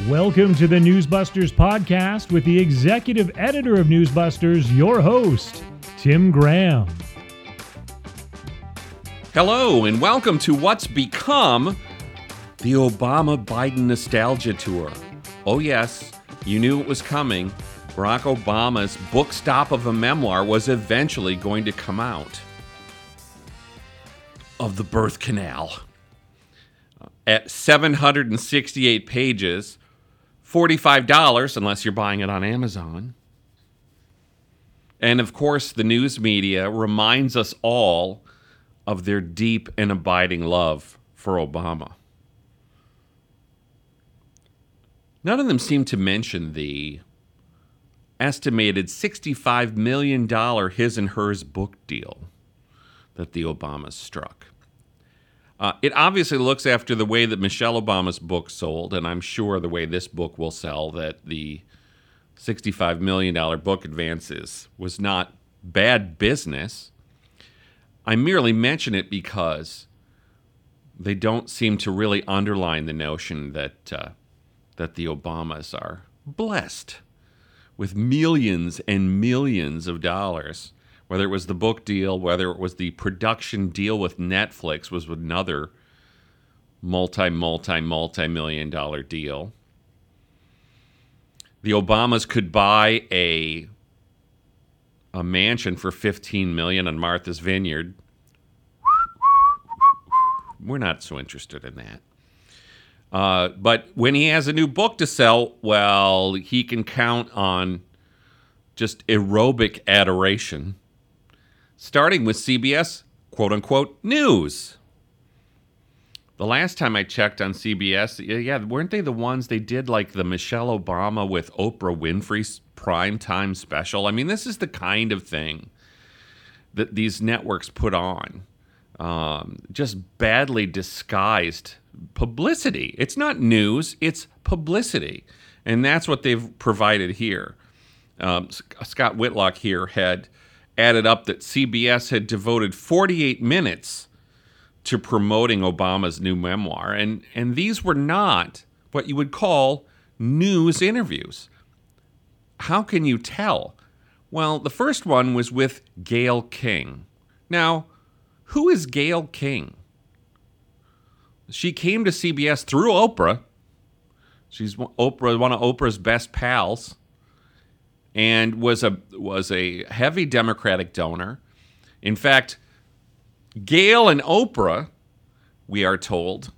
Welcome to the Newsbusters podcast with the executive editor of Newsbusters, your host, Tim Graham. Hello, and welcome to what's become the Obama-Biden Nostalgia Tour. Oh yes, you knew it was coming. Barack Obama's book stop of a memoir was eventually going to come out. Of the birth canal. At 768 pages, $45 unless you're buying it on Amazon. And of course, the news media reminds us all of their deep and abiding love for Obama. None of them seem to mention the estimated $65 million his and hers book deal that the Obamas struck. It obviously looks after the way that Michelle Obama's book sold, and I'm sure the way this book will sell, that the $65 million book advances was not bad business. I merely mention it because they don't seem to really underline the notion that the Obamas are blessed with millions and millions of dollars. Whether it was the book deal, whether it was the production deal with Netflix, was another multi-million dollar deal. The Obamas could buy a mansion for $15 million on Martha's Vineyard. We're not so interested in that. But when he has a new book to sell, well, he can count on just aerobic adoration. Starting with CBS, quote-unquote, news. The last time I checked on CBS, weren't they the ones they did like the Michelle Obama with Oprah Winfrey's primetime special? I mean, this is the kind of thing that these networks put on. Just badly disguised publicity. It's not news, it's publicity. And that's what they've provided here. Scott Whitlock here had added up that CBS had devoted 48 minutes to promoting Obama's new memoir. And these were not what you would call news interviews. How can you tell? Well, the first one was with Gayle King. Now, who is Gayle King? She came to CBS through Oprah. She's one of Oprah's best pals. And was a heavy Democratic donor. In fact, Gayle and Oprah, we are told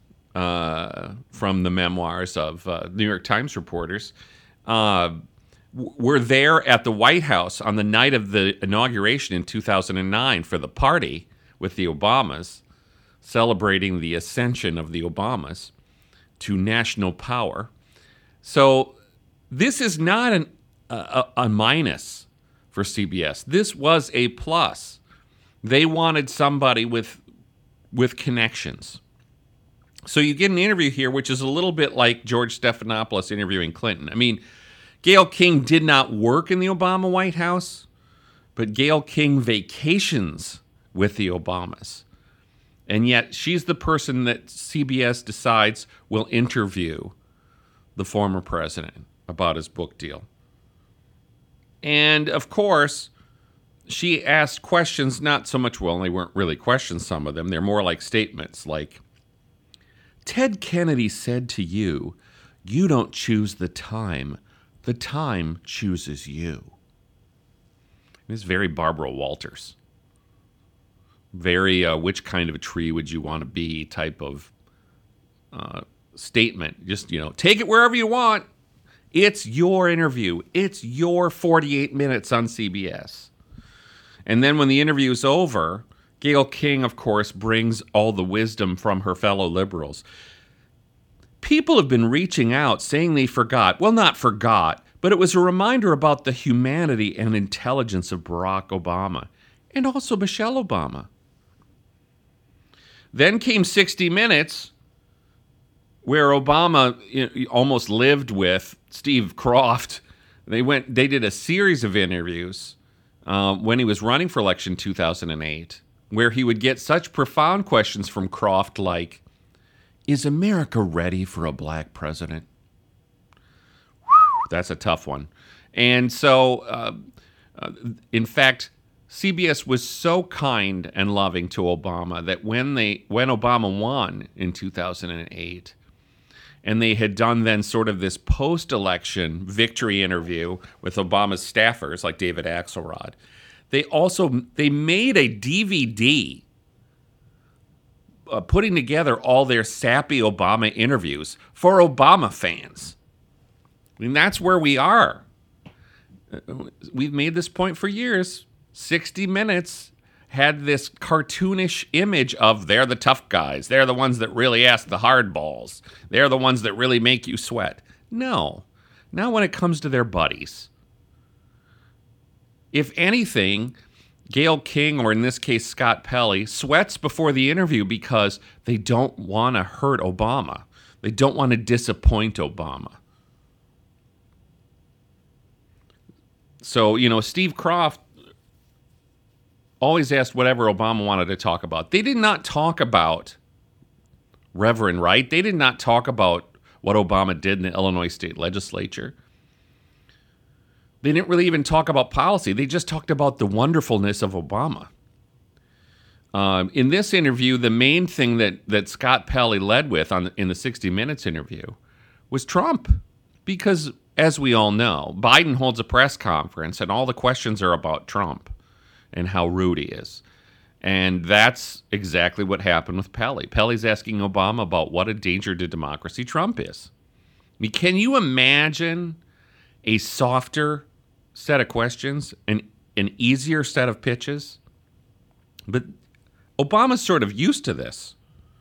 from the memoirs of New York Times reporters, were there at the White House on the night of the inauguration in 2009 for the party with the Obamas, celebrating the ascension of the Obamas to national power. So this is not a minus for CBS. This was a plus. They wanted somebody with connections. So you get an interview here, which is a little bit like George Stephanopoulos interviewing Clinton. I mean, Gayle King did not work in the Obama White House, but Gayle King vacations with the Obamas. And yet she's the person that CBS decides will interview the former president about his book deal. And, of course, she asked questions, not so much, well, they weren't really questions, some of them. They're more like statements like, Ted Kennedy said to you, you don't choose the time chooses you. It's very Barbara Walters. Very, which kind of a tree would you want to be type of statement. Just, take it wherever you want. It's your interview. It's your 48 minutes on CBS. And then when the interview is over, Gayle King, of course, brings all the wisdom from her fellow liberals. People have been reaching out saying they forgot. Well, not forgot, but it was a reminder about the humanity and intelligence of Barack Obama and also Michelle Obama. Then came 60 Minutes, where Obama almost lived with Steve Kroft. They did a series of interviews when he was running for election in 2008, where he would get such profound questions from Kroft like, is America ready for a black president? that's a tough one. And so, in fact, CBS was so kind and loving to Obama that when Obama won in 2008, and they had done then sort of this post-election victory interview with Obama's staffers like David Axelrod, they made a DVD putting together all their sappy Obama interviews for Obama fans. I mean, that's where we are. We've made this point for years. 60 Minutes had this cartoonish image of they're the tough guys. They're the ones that really ask the hard balls. They're the ones that really make you sweat. No. Not when it comes to their buddies. If anything, Gayle King, or in this case Scott Pelley, sweats before the interview because they don't want to hurt Obama. They don't want to disappoint Obama. So, Steve Kroft always asked whatever Obama wanted to talk about. They did not talk about Reverend Wright. They did not talk about what Obama did in the Illinois state legislature. They didn't really even talk about policy. They just talked about the wonderfulness of Obama. In this interview, the main thing that Scott Pelley led with in the 60 Minutes interview was Trump. Because, as we all know, Biden holds a press conference and all the questions are about Trump and how rude he is. And that's exactly what happened with Pelley. Pelley's asking Obama about what a danger to democracy Trump is. I mean, can you imagine a softer set of questions, an easier set of pitches? But Obama's sort of used to this.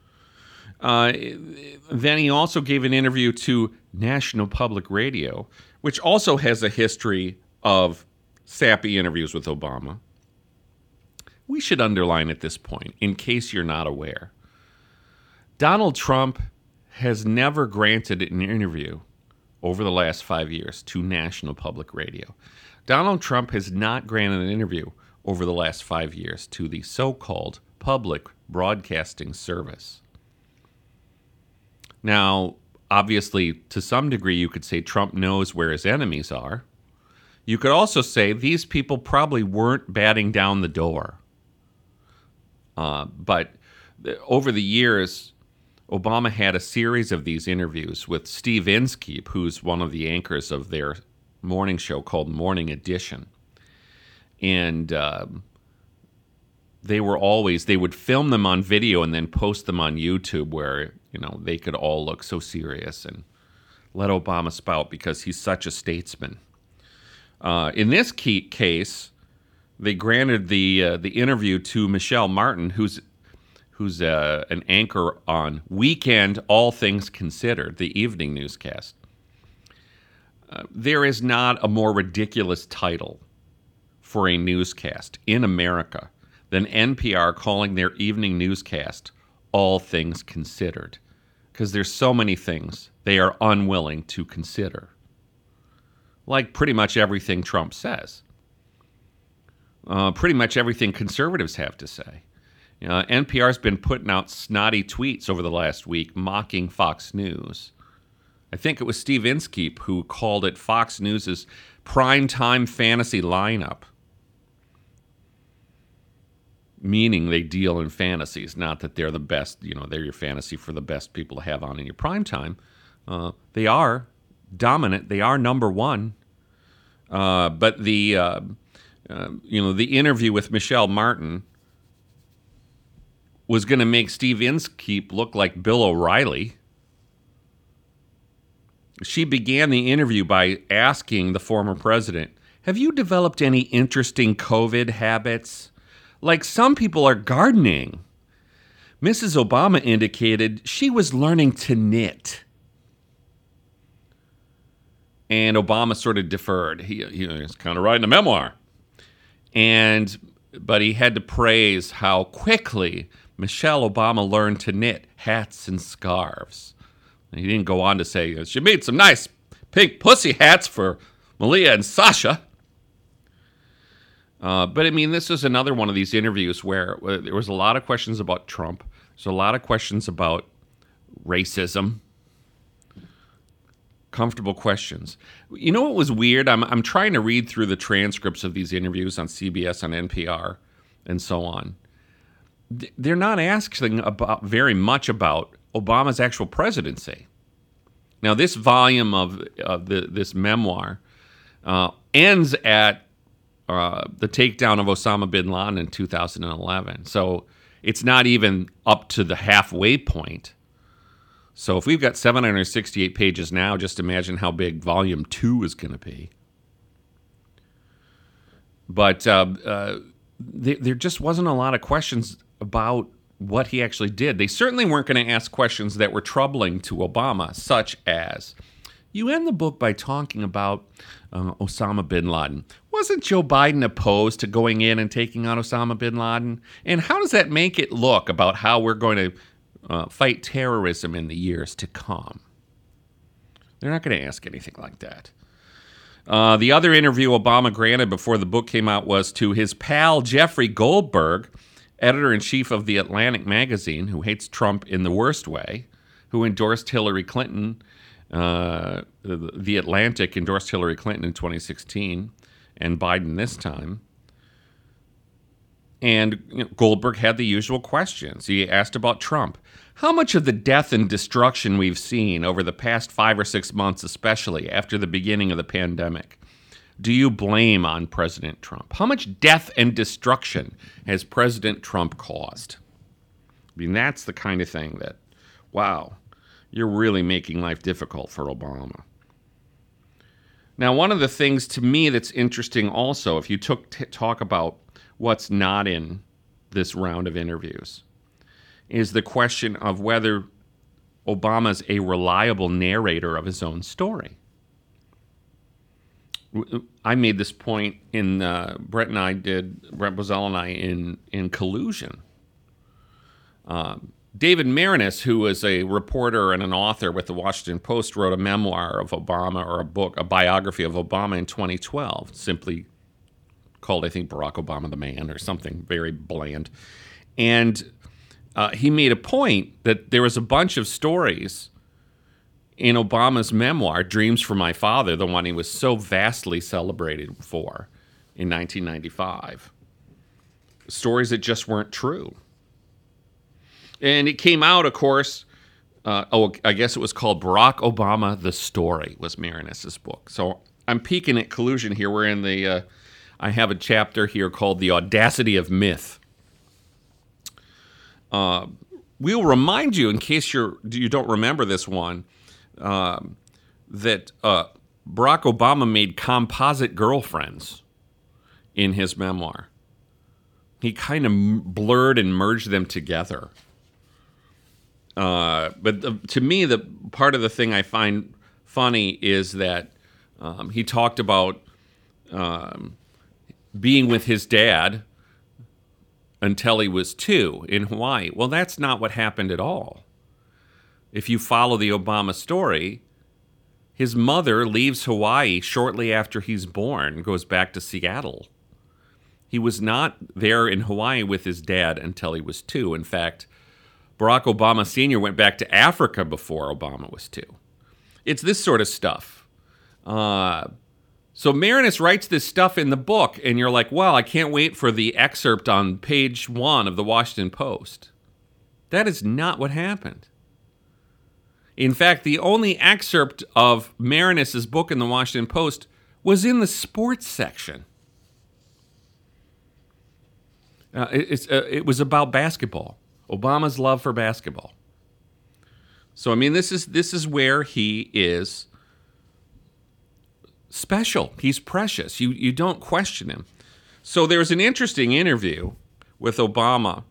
Then he also gave an interview to National Public Radio, which also has a history of sappy interviews with Obama. We should underline at this point, in case you're not aware, Donald Trump has never granted an interview over the last 5 years to National Public Radio. Donald Trump has not granted an interview over the last 5 years to the so-called Public Broadcasting Service. Now, obviously, to some degree, you could say Trump knows where his enemies are. You could also say these people probably weren't batting down the door. But over the years, Obama had a series of these interviews with Steve Inskeep, who's one of the anchors of their morning show called Morning Edition. And they would film them on video and then post them on YouTube where, they could all look so serious and let Obama spout because he's such a statesman. In this case, they granted the interview to Michelle Martin, who's an anchor on Weekend All Things Considered, the evening newscast. There is not a more ridiculous title for a newscast in America than NPR calling their evening newscast All Things Considered, because there's so many things they are unwilling to consider, like pretty much everything Trump says. Pretty much everything conservatives have to say. NPR's been putting out snotty tweets over the last week mocking Fox News. I think it was Steve Inskeep who called it Fox News' primetime fantasy lineup, meaning they deal in fantasies, not that they're the best, they're your fantasy for the best people to have on in your primetime. They are dominant. They are number one. But the interview with Michelle Martin was going to make Steve Inskeep look like Bill O'Reilly. She began the interview by asking the former president, "Have you developed any interesting COVID habits? Like some people are gardening." Mrs. Obama indicated she was learning to knit. And Obama sort of deferred. He's kind of writing a memoir. But he had to praise how quickly Michelle Obama learned to knit hats and scarves. And he didn't go on to say, she made some nice pink pussy hats for Malia and Sasha. But I mean, this is another one of these interviews where there was a lot of questions about Trump. There's a lot of questions about racism, comfortable questions. You know what was weird? I'm trying to read through the transcripts of these interviews on CBS, on NPR, and so on. They're not asking about very much about Obama's actual presidency. Now, this volume of this memoir ends at the takedown of Osama bin Laden in 2011. So it's not even up to the halfway point. So if we've got 768 pages now, just imagine how big volume 2 is going to be. But there just wasn't a lot of questions about what he actually did. They certainly weren't going to ask questions that were troubling to Obama, such as, you end the book by talking about Osama bin Laden. Wasn't Joe Biden opposed to going in and taking on Osama bin Laden? And how does that make it look about how we're going to fight terrorism in the years to come? They're not going to ask anything like that. The other interview Obama granted before the book came out was to his pal Jeffrey Goldberg, editor-in-chief of The Atlantic magazine, who hates Trump in the worst way, who endorsed Hillary Clinton. The Atlantic endorsed Hillary Clinton in 2016 and Biden this time. And Goldberg had the usual questions. He asked about Trump. How much of the death and destruction we've seen over the past 5 or 6 months, especially after the beginning of the pandemic, do you blame on President Trump? How much death and destruction has President Trump caused? I mean, that's the kind of thing that, wow, you're really making life difficult for Obama. Now, one of the things to me that's interesting also, if you talk about what's not in this round of interviews, is the question of whether Obama's a reliable narrator of his own story. I made this point in Brett Bozell and I in Collusion. David Marinus, who is a reporter and an author with the Washington Post, wrote a memoir of Obama, or a biography of Obama in 2012, simply called, I think, Barack Obama the Man, or something very bland. And he made a point that there was a bunch of stories in Obama's memoir, Dreams from My Father, the one he was so vastly celebrated for in 1995, stories that just weren't true. And it came out, of course, I guess it was called Barack Obama, The Story, was Marinus's book. So I'm peeking at Collusion here. We're in the, I have a chapter here called The Audacity of Myth. We'll remind you, in case you don't remember this one, that Barack Obama made composite girlfriends in his memoir. He kind of blurred and merged them together. But to me, the part of the thing I find funny is that he talked about being with his dad until he was 2 in Hawaii. Well, that's not what happened at all. If you follow the Obama story, his mother leaves Hawaii shortly after he's born and goes back to Seattle. He was not there in Hawaii with his dad until he was 2. In fact, Barack Obama Sr. went back to Africa before Obama was 2. It's this sort of stuff. So Marinus writes this stuff in the book, and you're like, well, I can't wait for the excerpt on page 1 of the Washington Post. That is not what happened. In fact, the only excerpt of Marinus's book in the Washington Post was in the sports section. It was about basketball, Obama's love for basketball. So, I mean, this is where he is special. He's precious. You don't question him. So there's an interesting interview with Obama,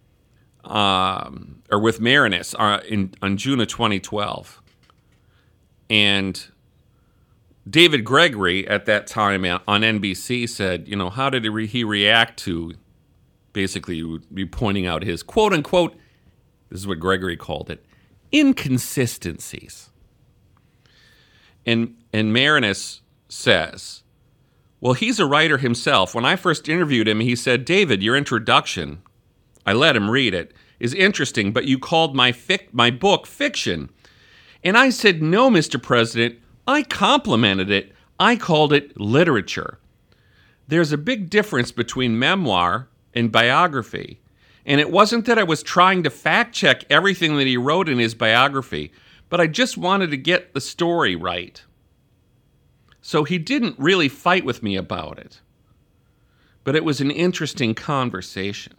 or with Marinus on June of 2012. And David Gregory at that time on NBC said, how did he react to basically be pointing out his quote unquote, this is what Gregory called it, inconsistencies. And Marinus says, well, he's a writer himself. When I first interviewed him, he said, David, your introduction, I let him read it, is interesting, but you called my book fiction. And I said, no, Mr. President, I complimented it. I called it literature. There's a big difference between memoir and biography. And it wasn't that I was trying to fact check everything that he wrote in his biography, but I just wanted to get the story right. So he didn't really fight with me about it. But it was an interesting conversation.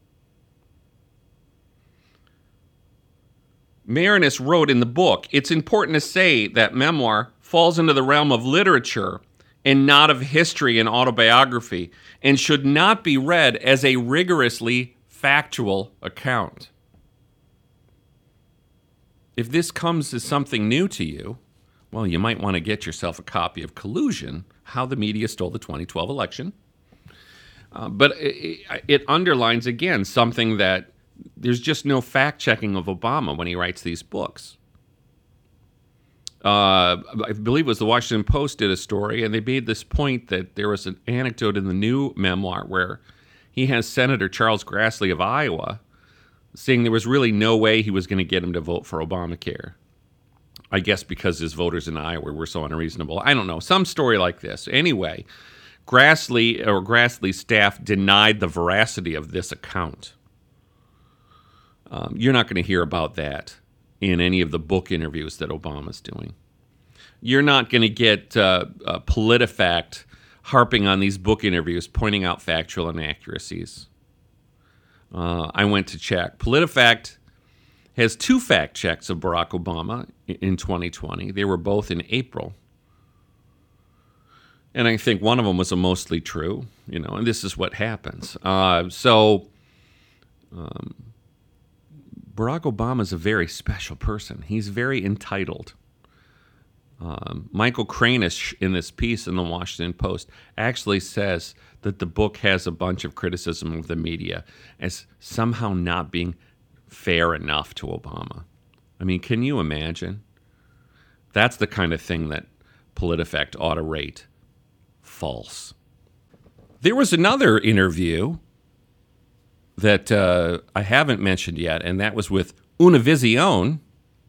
Marinus wrote in the book, it's important to say that memoir falls into the realm of literature and not of history and autobiography, and should not be read as a rigorously factual account. If this comes as something new to you, well, you might want to get yourself a copy of Collusion, How the Media Stole the 2012 Election. But it underlines, again, something that there's just no fact-checking of Obama when he writes these books. I believe it was the Washington Post did a story, and they made this point that there was an anecdote in the new memoir where he has Senator Charles Grassley of Iowa saying there was really no way he was going to get him to vote for Obamacare. I guess because his voters in Iowa were so unreasonable. I don't know. Some story like this. Anyway, Grassley's staff denied the veracity of this account. You're not going to hear about that in any of the book interviews that Obama's doing. You're not going to get PolitiFact harping on these book interviews, pointing out factual inaccuracies. I went to check. PolitiFact has 2 fact checks of Barack Obama in 2020. They were both in April. And I think one of them was a mostly true, and this is what happens. Barack Obama is a very special person. He's very entitled. Michael Kranish, in this piece in the Washington Post, actually says that the book has a bunch of criticism of the media as somehow not being fair enough to Obama. I mean, can you imagine? That's the kind of thing that PolitiFact ought to rate false. There was another interview that I haven't mentioned yet, and that was with Univision.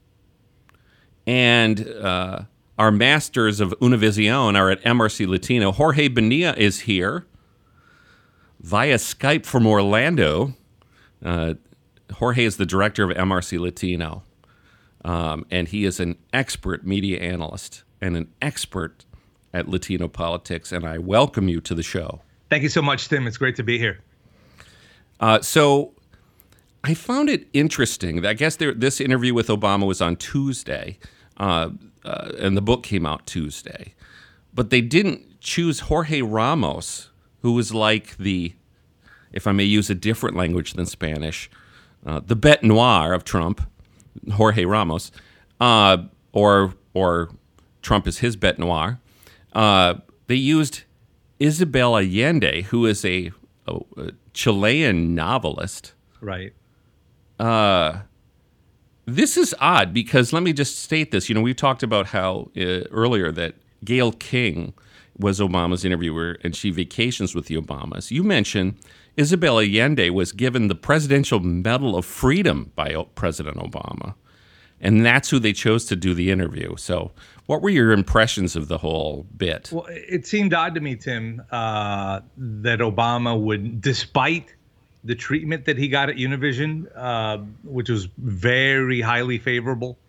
And our masters of Univision are at MRC Latino. Jorge Bonilla is here via Skype from Orlando. Jorge is the director of MRC Latino, and he is an expert media analyst and an expert at Latino politics, and I welcome you to the show. Thank you so much, Tim. It's great to be here. So I found it interesting. I guess this interview with Obama was on Tuesday, and the book came out Tuesday. But they didn't choose Jorge Ramos, who was like the, if I may use a different language than Spanish, the bête noire of Trump, Jorge Ramos, or Trump is his bête noire. They used Isabel Allende, who is a Chilean novelist. Right. This is odd because let me just state this. We talked about how earlier that Gayle King was Obama's interviewer and she vacations with the Obamas. You mentioned Isabel Allende was given the Presidential Medal of Freedom by President Obama. And that's who they chose to do the interview. So what were your impressions of the whole bit? Well, it seemed odd to me, Tim, that Obama would, despite the treatment that he got at Univision, which was very highly favorable,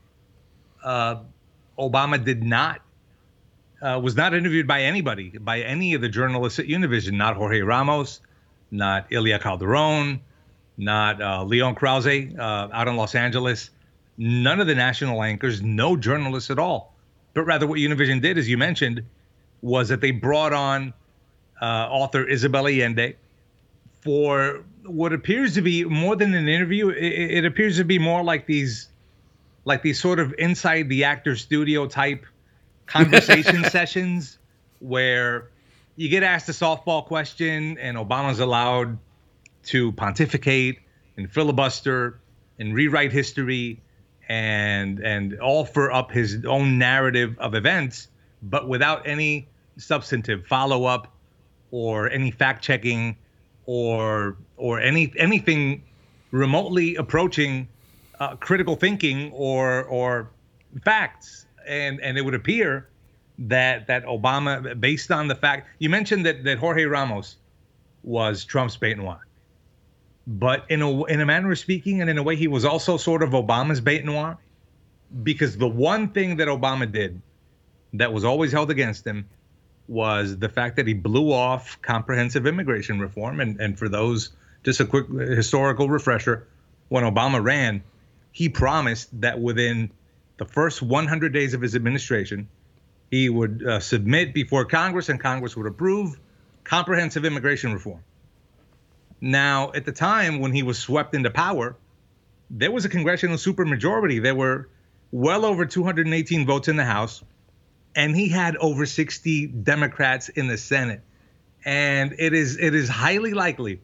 Obama was not interviewed by anybody, by any of the journalists at Univision, not Jorge Ramos, not Ilya Calderon, not Leon Krause out in Los Angeles. None of the national anchors, no journalists at all. But rather what Univision did, as you mentioned, was that they brought on author Isabel Allende for what appears to be more than an interview. It appears to be more like these sort of inside the actor studio type conversation sessions where you get asked a softball question and Obama's allowed to pontificate and filibuster and rewrite history and offer up his own narrative of events, but without any substantive follow-up or any fact-checking or anything remotely approaching critical thinking or facts. And it would appear that Obama, based on the fact you mentioned that Jorge Ramos was Trump's bête noir, but in a manner of speaking, and in a way, he was also sort of Obama's bête noir, because the one thing that Obama did that was always held against him was the fact that he blew off comprehensive immigration reform. And for those, just a quick historical refresher, when Obama ran, he promised that within the first 100 days of his administration, he would submit before Congress, and Congress would approve comprehensive immigration reform. Now, at the time when he was swept into power, there was a congressional supermajority. There were well over 218 votes in the House, and he had over 60 Democrats in the Senate. And it is highly likely,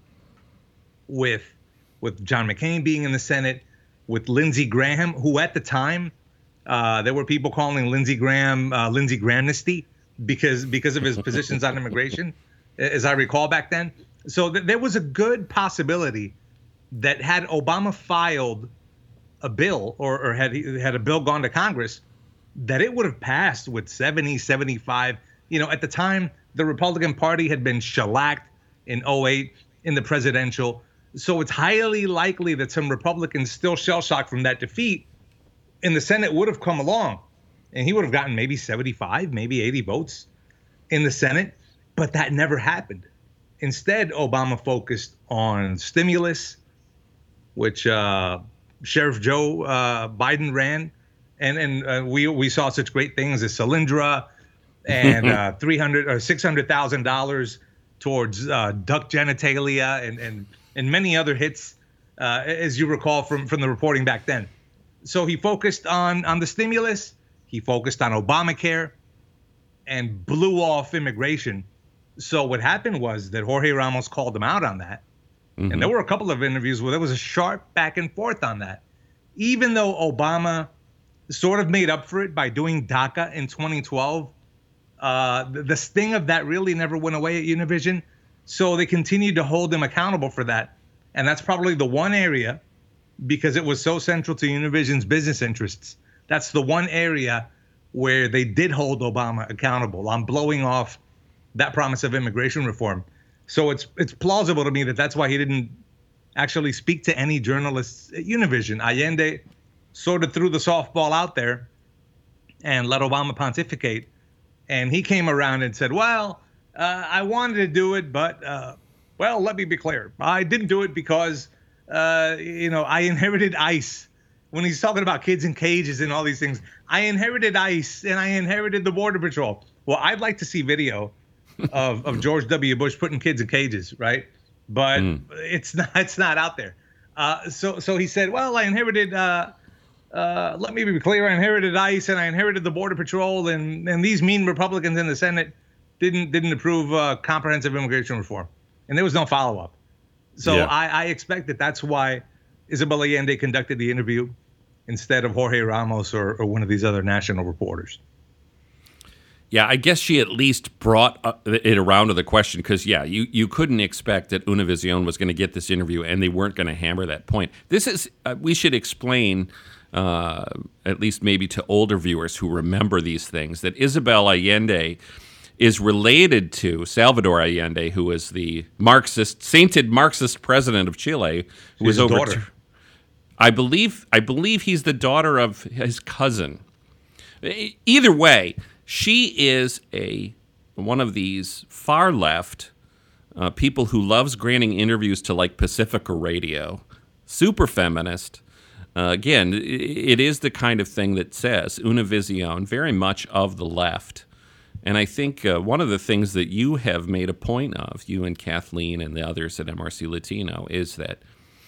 with John McCain being in the Senate, with Lindsey Graham, who at the time, there were people calling Lindsey Graham Lindsey Grahamnesty because of his positions on immigration, as I recall back then. So there was a good possibility that had Obama filed a bill or had a bill gone to Congress, that it would have passed with 70, 75. At the time, the Republican Party had been shellacked in 2008 in the presidential. So it's highly likely that some Republicans still shell-shocked from that defeat in the Senate would have come along, and he would have gotten maybe 75, maybe 80 votes in the Senate. But that never happened. Instead, Obama focused on stimulus, which Sheriff Joe Biden ran. And we saw such great things as Solyndra and $300,000 or $600,000 towards duck genitalia and many other hits, as you recall from the reporting back then. So he focused on the stimulus, he focused on Obamacare, and blew off immigration. So what happened was that Jorge Ramos called him out on that. Mm-hmm. And there were a couple of interviews where there was a sharp back and forth on that. Even though Obama sort of made up for it by doing DACA in 2012, the sting of that really never went away at Univision. So they continued to hold him accountable for that. And that's probably the one area, because it was so central to Univision's business interests, that's the one area where they did hold Obama accountable on blowing off that promise of immigration reform. So it's plausible to me that that's why he didn't actually speak to any journalists at Univision. Allende sort of threw the softball out there and let Obama pontificate. And he came around and said, well, I wanted to do it, but, well, let me be clear. I didn't do it because, I inherited ICE. When he's talking about kids in cages and all these things, I inherited ICE and I inherited the Border Patrol. Well, I'd like to see video of George W. Bush putting kids in cages, right? But it's not out there. So he said, well, I inherited, let me be clear, I inherited ICE and I inherited the Border Patrol, and these mean Republicans in the Senate didn't approve comprehensive immigration reform. And there was no follow-up. So yeah. I expect that's why Isabel Allende conducted the interview instead of Jorge Ramos or one of these other national reporters. Yeah, I guess she at least brought it around to the question because, yeah, you couldn't expect that Univision was going to get this interview and they weren't going to hammer that point. This is we should explain, at least maybe to older viewers who remember these things, that Isabel Allende is related to Salvador Allende, who is the sainted Marxist president of Chile, who was over. Daughter. I believe he's the daughter of his cousin. Either way, she is one of these far left people who loves granting interviews to like Pacifica Radio, super feminist. Again, it is the kind of thing that says Univision, very much of the left. And I think one of the things that you have made a point of, you and Kathleen and the others at MRC Latino, is that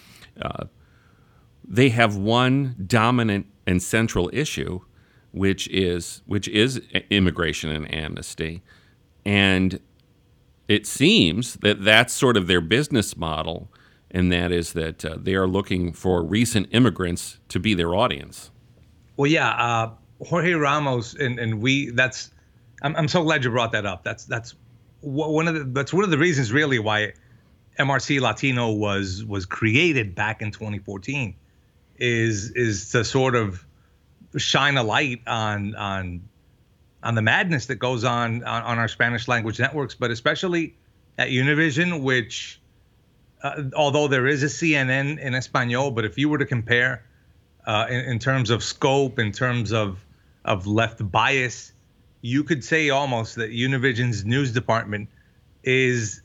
they have one dominant and central issue, which is immigration and amnesty. And it seems that that's sort of their business model, and that is that they are looking for recent immigrants to be their audience. Well, yeah, Jorge Ramos and we. I'm so glad you brought that up. That's one of the reasons really why MRC Latino was created back in 2014, is to sort of shine a light on the madness that goes on our Spanish language networks, but especially at Univision, which, although there is a CNN in Espanol, but if you were to compare in terms of scope, in terms of left bias, you could say almost that Univision's news department is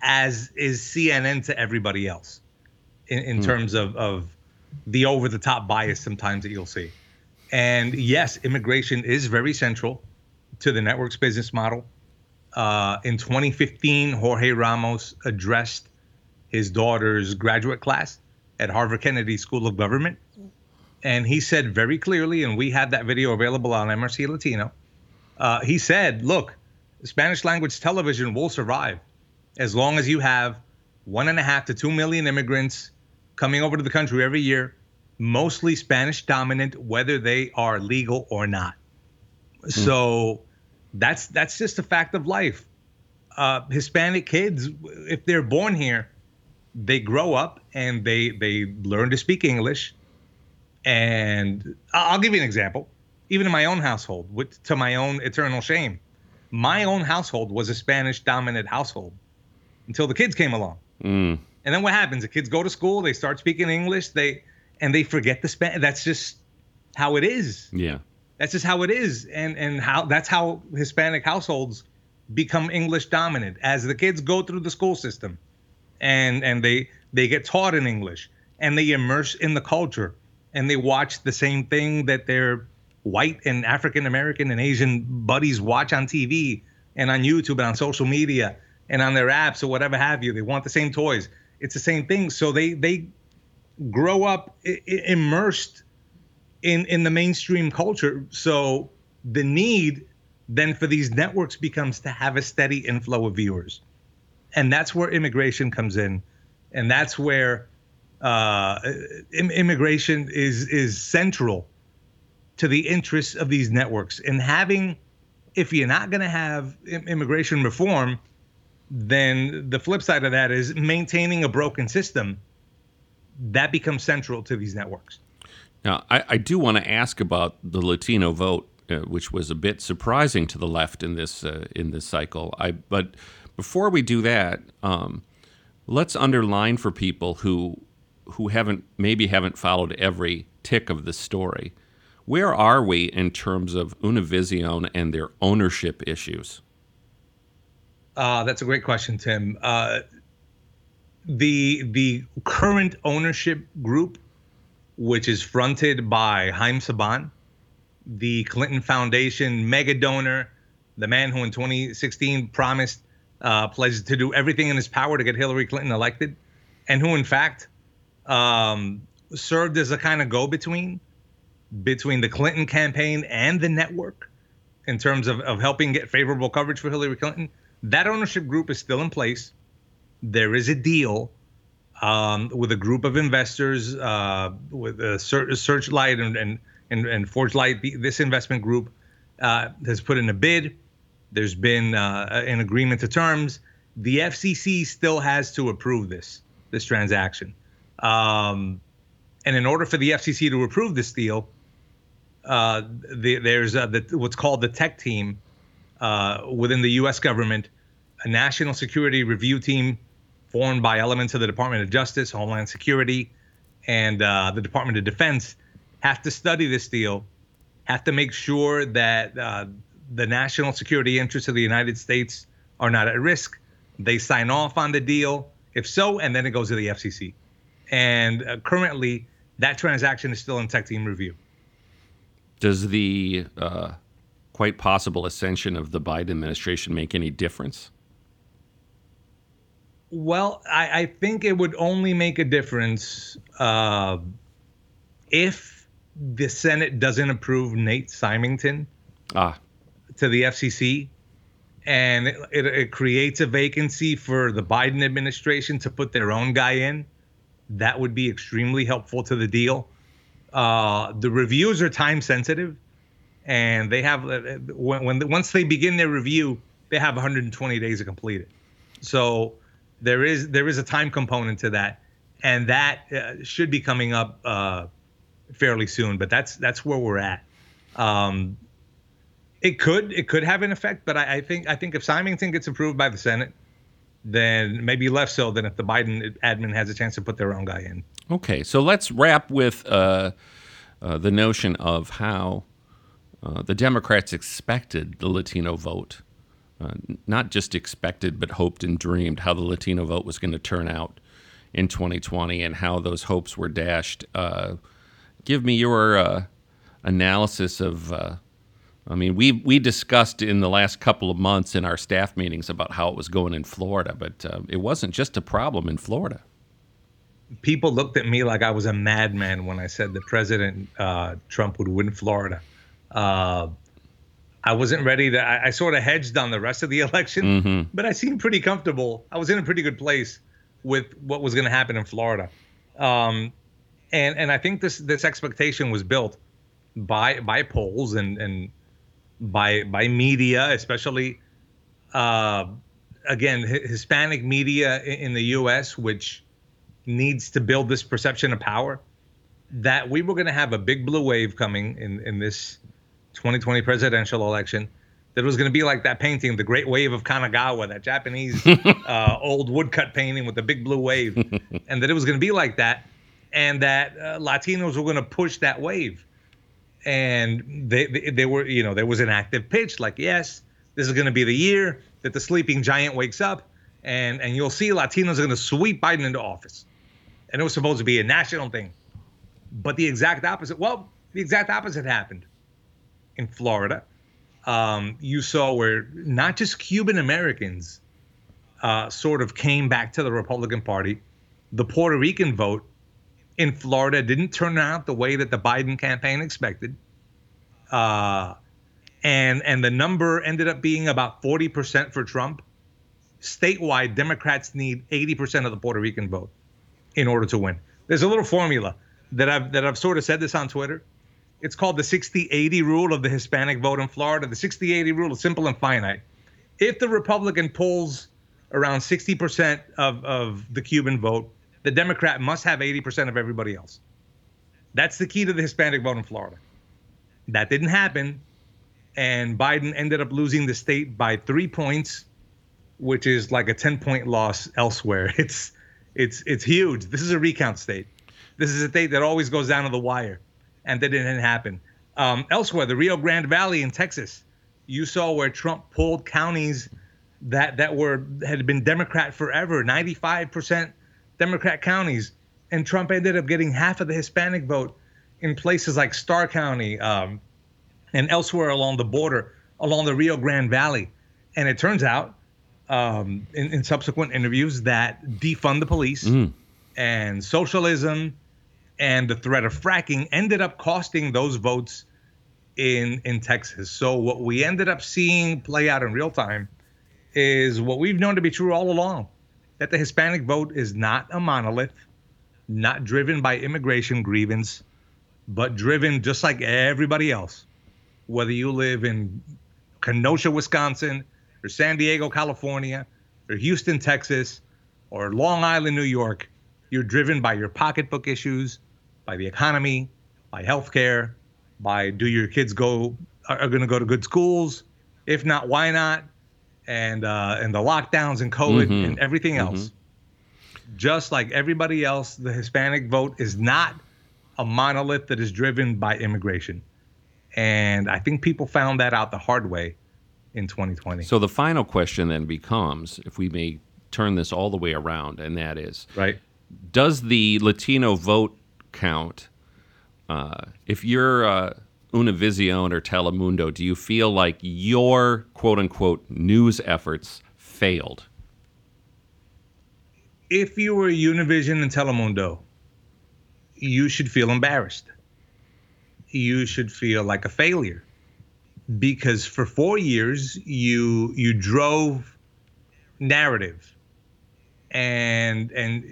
CNN to everybody else in terms of the over-the-top bias sometimes that you'll see. And yes, immigration is very central to the network's business model. In 2015, Jorge Ramos addressed his daughter's graduate class at Harvard Kennedy School of Government. And he said very clearly, and we have that video available on MRC Latino, he said, look, Spanish language television will survive as long as you have 1.5 to 2 million immigrants coming over to the country every year, mostly Spanish dominant, whether they are legal or not. So that's just a fact of life. Hispanic kids, if they're born here, they grow up and they learn to speak English. And I'll give you an example. Even in my own household, to my own eternal shame, my own household was a Spanish dominant household until the kids came along. And then what happens? The kids go to school, they start speaking English, they forget the Spanish. That's just how it is. Yeah. That's just how it is. And that's how Hispanic households become English dominant as the kids go through the school system and they get taught in English and they immerse in the culture and they watch the same thing that their white and African American and Asian buddies watch on TV and on YouTube and on social media and on their apps or whatever have you. They want the same toys. It's the same thing. So they grow up immersed in the mainstream culture. So the need then for these networks becomes to have a steady inflow of viewers. And that's where immigration comes in. And that's where immigration is central to the interests of these networks. And if you're not going to have immigration reform, then the flip side of that is maintaining a broken system. That becomes central to these networks. Now, I do want to ask about the Latino vote, which was a bit surprising to the left in this cycle. But before we do that, let's underline for people who haven't followed every tick of the story. Where are we in terms of Univision and their ownership issues? That's a great question, Tim. The current ownership group, which is fronted by Haim Saban, the Clinton Foundation mega donor, the man who in 2016 pledged to do everything in his power to get Hillary Clinton elected, and who in fact served as a kind of go-between between the Clinton campaign and the network in terms of helping get favorable coverage for Hillary Clinton. That ownership group is still in place. There is a deal with a group of investors, with Searchlight and ForgeLight. This investment group has put in a bid. There's been an agreement to terms. The FCC still has to approve this transaction. And in order for the FCC to approve this deal, there's what's called the tech team within the U.S. government, a national security review team formed by elements of the Department of Justice, Homeland Security, and the Department of Defense, have to study this deal, have to make sure that the national security interests of the United States are not at risk. They sign off on the deal, if so, and then it goes to the FCC. And currently, that transaction is still in tech team review. Does the quite possible ascension of the Biden administration make any difference? Well, I think it would only make a difference if the Senate doesn't approve Nate Symington to the FCC, and it creates a vacancy for the Biden administration to put their own guy in. That would be extremely helpful to the deal. The reviews are time sensitive, and they have once they begin their review, they have 120 days to complete it. So there is a time component to that, and that should be coming up fairly soon. But that's where we're at. It could have an effect, but I think if Symington gets approved by the Senate, then maybe less so than if the Biden admin has a chance to put their own guy in. Okay, so let's wrap with the notion of how the Democrats expected the Latino vote, not just expected but hoped and dreamed how the Latino vote was going to turn out in 2020 and how those hopes were dashed. Give me your analysis of, we discussed in the last couple of months in our staff meetings about how it was going in Florida, but it wasn't just a problem in Florida. People looked at me like I was a madman when I said that President Trump would win Florida. I wasn't ready to, I sort of hedged on the rest of the election, but I seemed pretty comfortable. I was in a pretty good place with what was going to happen in Florida. And I think this expectation was built by polls and by media, especially, again, Hispanic media in the U.S., which needs to build this perception of power, that we were going to have a big blue wave coming in this 2020 presidential election that was going to be like that painting, The Great Wave of Kanagawa, that Japanese old woodcut painting with the big blue wave, and that it was going to be like that, and that Latinos were going to push that wave. And they were, there was an active pitch like, yes, this is going to be the year that the sleeping giant wakes up, and you'll see Latinos are going to sweep Biden into office. And it was supposed to be a national thing. But the exact opposite happened in Florida. You saw where not just Cuban Americans sort of came back to the Republican Party. The Puerto Rican vote in Florida didn't turn out the way that the Biden campaign expected. And the number ended up being about 40% for Trump. Statewide, Democrats need 80% of the Puerto Rican vote in order to win. There's a little formula that I've sort of said this on Twitter. It's called the 60-80 rule of the Hispanic vote in Florida. The 60-80 rule is simple and finite. If the Republican pulls around 60% of the Cuban vote, the Democrat must have 80% of everybody else. That's the key to the Hispanic vote in Florida. That didn't happen, and Biden ended up losing the state by 3 points, which is like a 10-point loss elsewhere. It's huge. This is a recount state. This is a state that always goes down to the wire, and that didn't happen. Elsewhere, the Rio Grande Valley in Texas, you saw where Trump pulled counties that had been Democrat forever, 95% Democrat counties, and Trump ended up getting half of the Hispanic vote in places like Starr County and elsewhere along the border, along the Rio Grande Valley. And it turns out, in subsequent interviews, that defund the police and socialism and the threat of fracking ended up costing those votes in Texas. So what we ended up seeing play out in real time is what we've known to be true all along, that the Hispanic vote is not a monolith, not driven by immigration grievance, but driven just like everybody else. Whether you live in Kenosha, Wisconsin, or San Diego, California, or Houston, Texas, or Long Island, New York, you're driven by your pocketbook issues, by the economy, by healthcare, by do your kids are going to go to good schools? If not, why not? And the lockdowns and COVID and everything else. Just like everybody else, the Hispanic vote is not a monolith that is driven by immigration. And I think people found that out the hard way in 2020. So the final question then becomes, if we may turn this all the way around, and that is, right, does the Latino vote count? If you're Univision or Telemundo, do you feel like your quote-unquote news efforts failed? If you were Univision and Telemundo, you should feel embarrassed. You should feel like a failure, because for 4 years you drove narrative, and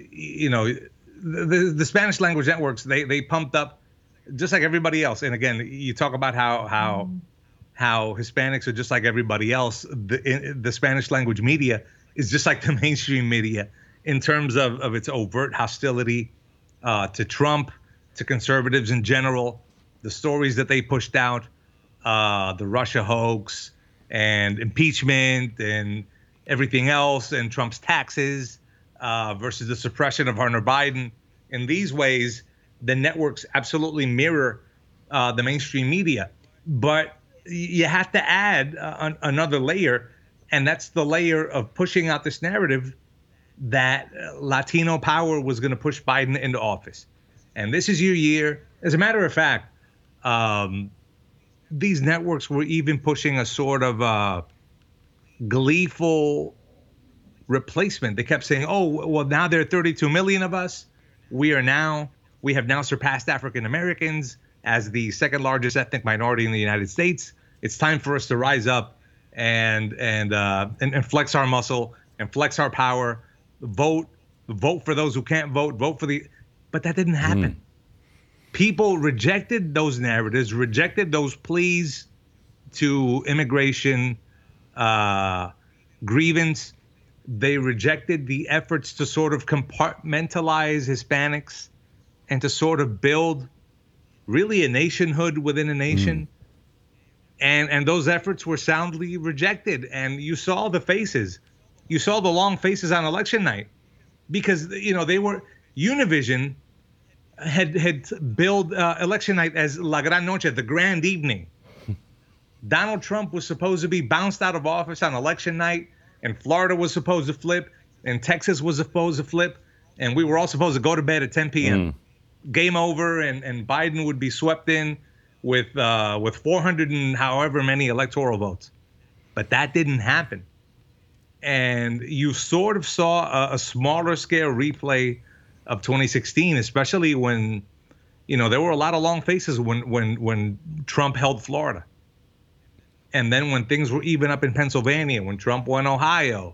the Spanish language networks, they pumped up just like everybody else. And again, you talk about how Hispanics are just like everybody else. The Spanish language media is just like the mainstream media in terms of its overt hostility to Trump, to conservatives in general, the stories that they pushed out, the Russia hoax and impeachment and everything else, and Trump's taxes versus the suppression of Hunter Biden. In these ways, the networks absolutely mirror the mainstream media. But you have to add another layer, and that's the layer of pushing out this narrative that Latino power was going to push Biden into office. And this is your year. As a matter of fact, these networks were even pushing a sort of gleeful replacement. They kept saying, oh, well, now there are 32 million of us. We have now surpassed African Americans as the second largest ethnic minority in the United States. It's time for us to rise up and flex our muscle and flex our power. Vote for those who can't vote. But that didn't happen. People rejected those narratives, rejected those pleas to immigration grievance. They rejected the efforts to sort of compartmentalize Hispanics and to sort of build really a nationhood within a nation. And those efforts were soundly rejected. And you saw the faces. You saw the long faces on election night because, they were Univision had billed election night as La Gran Noche, the grand evening. Donald Trump was supposed to be bounced out of office on election night, and Florida was supposed to flip, and Texas was supposed to flip, and we were all supposed to go to bed at 10 p.m. Game over, and Biden would be swept in with 400 and however many electoral votes. But that didn't happen. And you sort of saw a smaller scale replay of 2016, especially when, there were a lot of long faces when Trump held Florida. And then when things were even up in Pennsylvania, when Trump won Ohio,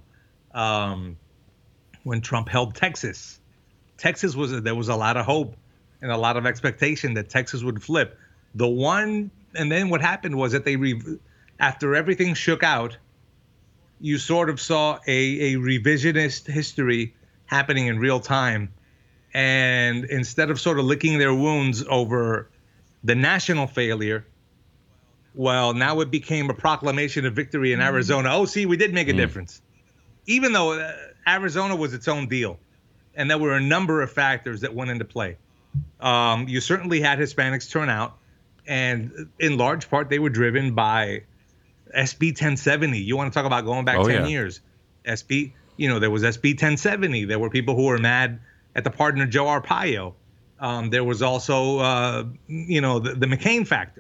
when Trump held Texas, there was a lot of hope and a lot of expectation that Texas would flip. And then what happened was that after everything shook out, you sort of saw a revisionist history happening in real time. And instead of sort of licking their wounds over the national failure, well, now it became a proclamation of victory in Arizona. Oh, see, we did make a difference. Even though Arizona was its own deal. And there were a number of factors that went into play. You certainly had Hispanics turn out. And in large part, they were driven by SB 1070. You want to talk about going back 10 years. There was SB 1070. There were people who were mad at the pardon of Joe Arpaio. There was also, the McCain factor.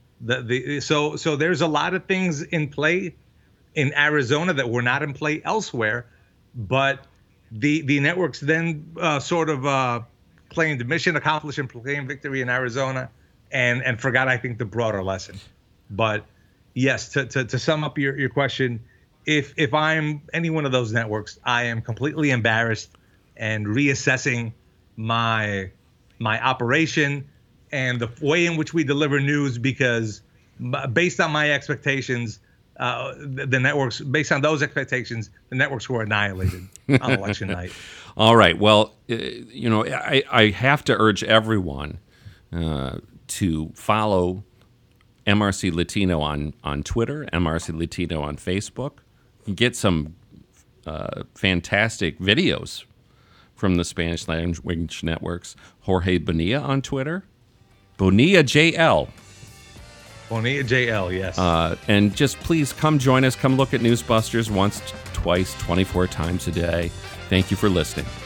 So there's a lot of things in play in Arizona that were not in play elsewhere, but the networks then sort of claimed mission accomplished and proclaimed victory in Arizona, and forgot, I think, the broader lesson. But yes, to sum up your question, if I'm any one of those networks, I am completely embarrassed and reassessing my operation and the way in which we deliver news, because based on my expectations, the networks, based on those expectations, the networks were annihilated on election night. All right. Well, I have to urge everyone to follow MRC Latino on Twitter, MRC Latino on Facebook. You get some fantastic videos from the Spanish language networks. Jorge Bonilla on Twitter. Bonilla JL. Bonilla JL, yes. And just please come join us. Come look at Newsbusters once, twice, 24 times a day. Thank you for listening.